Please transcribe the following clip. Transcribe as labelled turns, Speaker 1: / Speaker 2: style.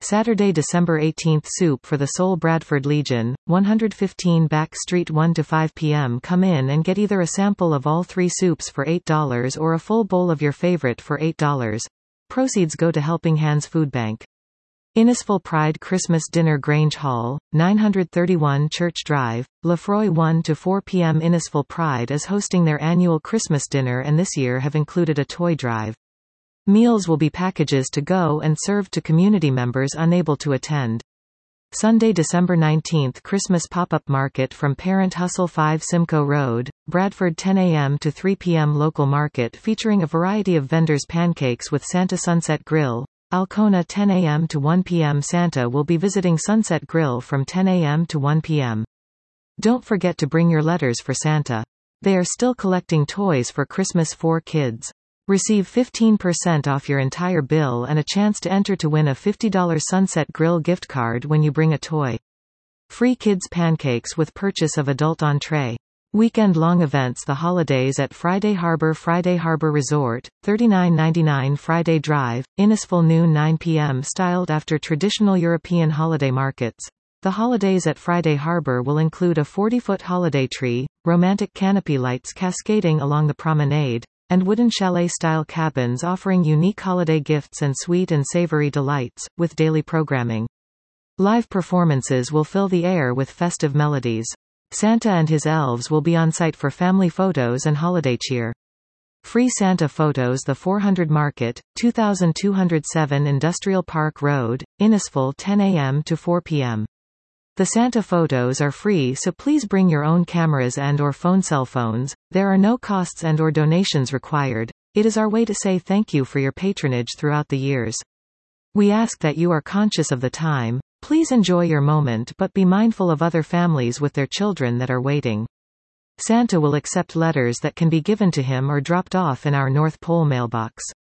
Speaker 1: Saturday, December 18. Soup for the Soul. Bradford Legion, 115 Back Street. 1 to 5 p.m. Come in and get either a sample of all 3 soups for $8 or a full bowl of your favorite for $8. Proceeds go to Helping Hands Food Bank. Innisfil Pride Christmas Dinner. Grange Hall, 931 Church Drive, Lefroy. 1 to 4 p.m. Innisfil Pride is hosting their annual Christmas dinner and this year have included a toy drive. Meals will be packages to go and served to community members unable to attend. Sunday, December 19. Christmas Pop-Up Market from Parent Hustle. 5 Simcoe Road, Bradford. 10 a.m. to 3 p.m. Local market featuring a variety of vendors. Pancakes with Santa. Sunset Grill, Alcona. 10 a.m. to 1 p.m. Santa will be visiting Sunset Grill from 10 a.m. to 1 p.m. Don't forget to bring your letters for Santa. They are still collecting toys for Christmas for kids. Receive 15% off your entire bill and a chance to enter to win a $50 Sunset Grill gift card when you bring a toy. Free kids pancakes with purchase of adult entree. Weekend-long events. The holidays at Friday Harbor. Friday Harbor Resort, $39.99 Friday Drive, Innisfil. Noon 9 p.m. Styled after traditional European holiday markets. The holidays at Friday Harbor will include a 40-foot holiday tree, romantic canopy lights cascading along the promenade, and wooden chalet-style cabins offering unique holiday gifts and sweet and savory delights, with daily programming. Live performances will fill the air with festive melodies. Santa and his elves will be on site for family photos and holiday cheer. Free Santa photos. The 400 Market, 2207 Industrial Park Road, Innisfil. 10 a.m. to 4 p.m. The Santa photos are free, so please bring your own cameras and or cell phones. There are no costs and or donations required. It is our way to say thank you for your patronage throughout the years. We ask that you are conscious of the time. Please enjoy your moment but be mindful of other families with their children that are waiting. Santa will accept letters that can be given to him or dropped off in our North Pole mailbox.